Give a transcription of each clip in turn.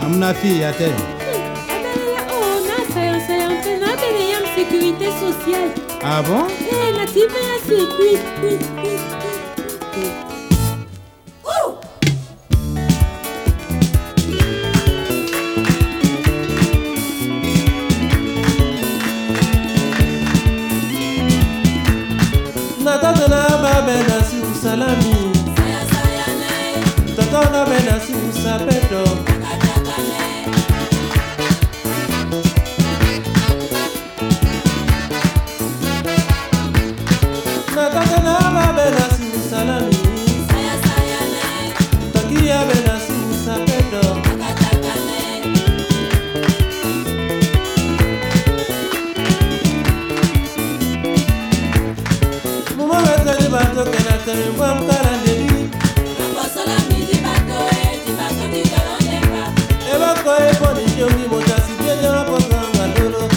Amna fille à terre. Oh, c'est un peu de sécurité sociale. Ah bon? Eh, la type est oui. Natatana babena si usalami. Tatana bena si usapeto. Natatana babena si usalami. Takia bena si usapeto. Muma beteli bato kena temi bwam kalandeli. Eba koe poni jongi moja si bieja waposa ngalolo.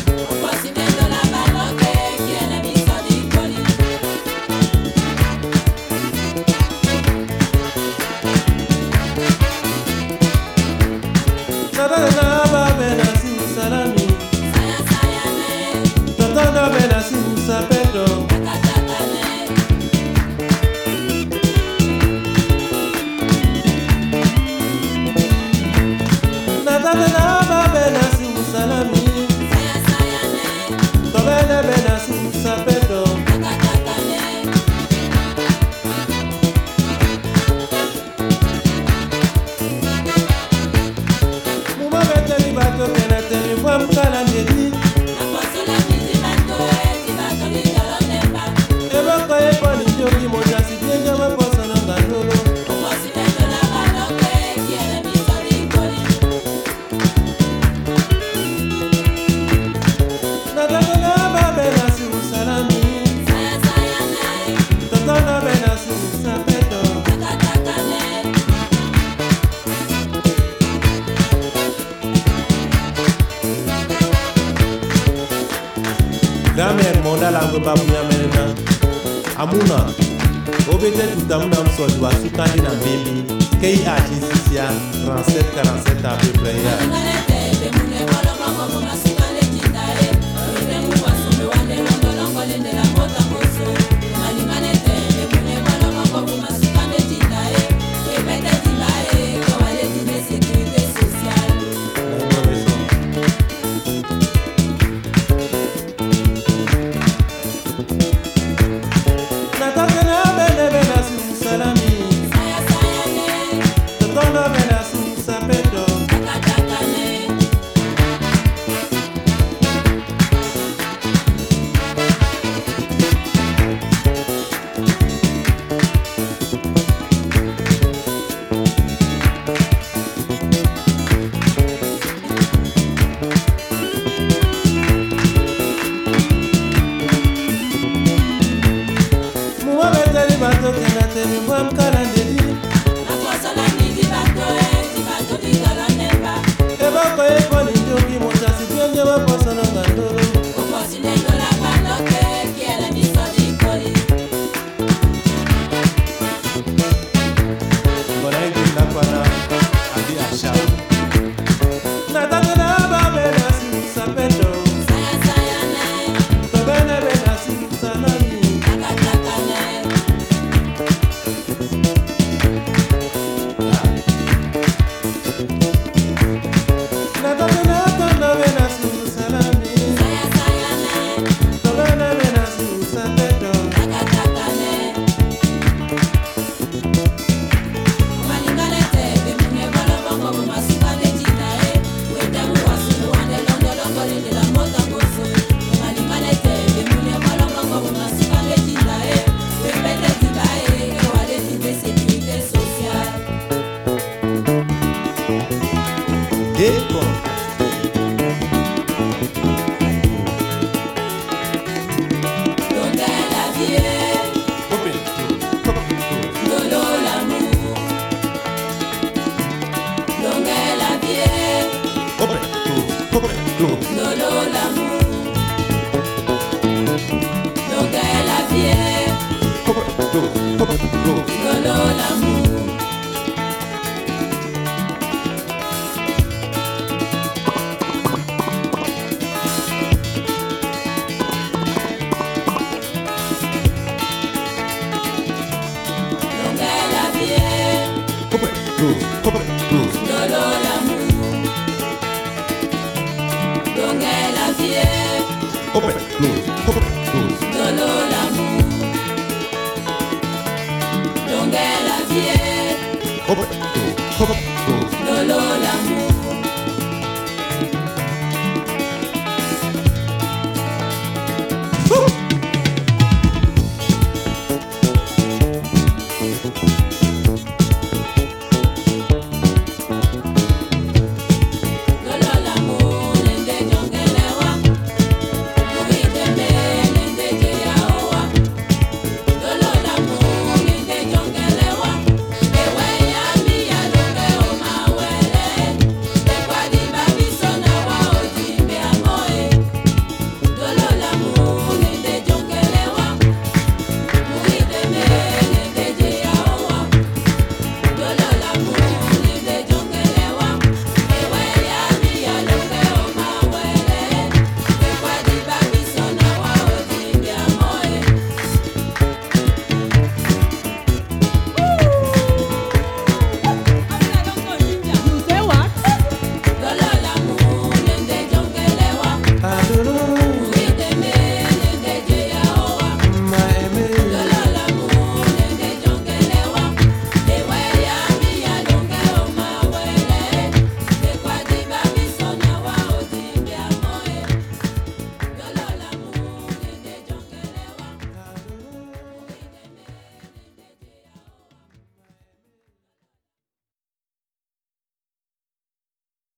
Tatana babena si usalami. Tatana bena si usapeto. Natatana babena si usalami. Tobene bena si usapeto. Muma beteli bato kena temi bwam kalandeli. Eba koe poni jongi moja si bieja waposa ngalolo. Natatana babena si usalami. Tatana bena si usapeto. Grand-mère monda la ngwe babu ya melena. Amuna. Obete tutamuna msodi wa sukandi na mbembi. Kei aji sisia 37-47 à peu près ya. Natatana bena si usalami. Tatana bena si usapeto. Muma beteli bato kena temi bwam kalandeli. Eba koe poni jongi moja si bieja waposa ngalolo. Mbona ingi nakwana adi asha. Natatana babena si usapeto. Tobene bena si usalami. Natatana bena si usalami. Tobene bena si usapeto. close, open, close. Dolo l'amour, donge la vie. Open, close, open, close. Dolo l'amour, donge la vie. Open, close, open,